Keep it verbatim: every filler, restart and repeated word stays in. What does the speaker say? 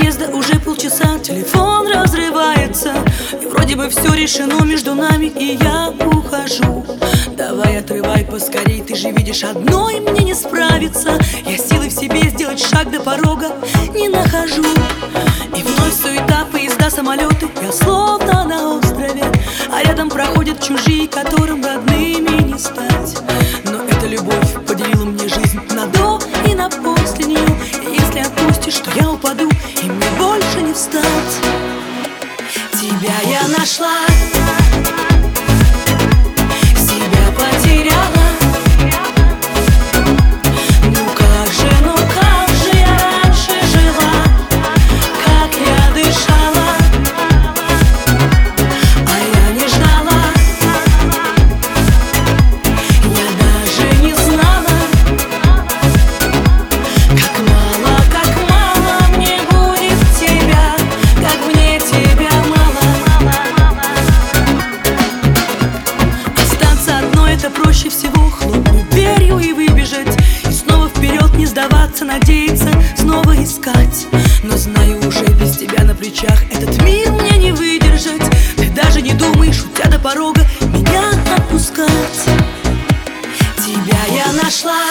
отъезда уже полчаса, телефон разрывается, и вроде бы все решено между нами, и я ухожу. Давай отрывай поскорей, ты же видишь, одной мне не справиться. Я силы в себе сделать шаг до порога не нахожу. И вновь суета, поезда, самолеты, я словно на острове, а рядом проходят чужие, которым родными не стать. Но эта любовь поделила мне жизнь на до и на после нее. И если отпустишь, то я упаду, и мне больше не встать. Тебя я нашла, себя потеряла. Ну как же, ну как же я раньше жила, как я дышала, а я не ждала. Я даже не знала, как мало, как мало мне будет тебя, как мне тебя мало. Остаться одной — это проще всего, хлопнуть дверью и выбежать, и снова вперед не сдаваться, надеяться, снова искать. Но знаю, уже без тебя на плечах этот мир мне не выдержать. Ты даже не думаешь, уйдя до порога, меня отпускать. Тебя я нашла,